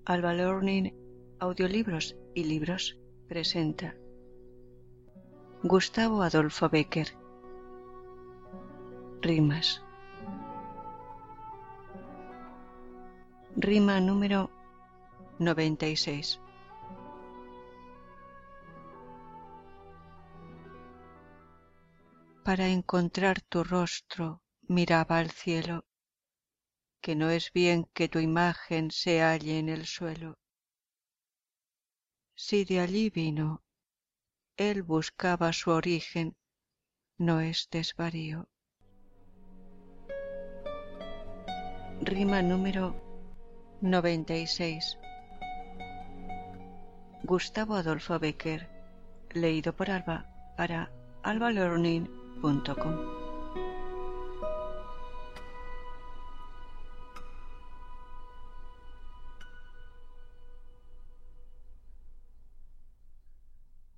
Alba Learning Audiolibros y Libros presenta Gustavo Adolfo Bécquer. Rimas. Rima número 96. Para encontrar tu rostro miraba al cielo, que no es bien que tu imagen se halle en el suelo. Si de allí vino, él buscaba su origen, no es desvarío. Rima número 96. Gustavo Adolfo Bécquer, leído por Alba para albalearning.com.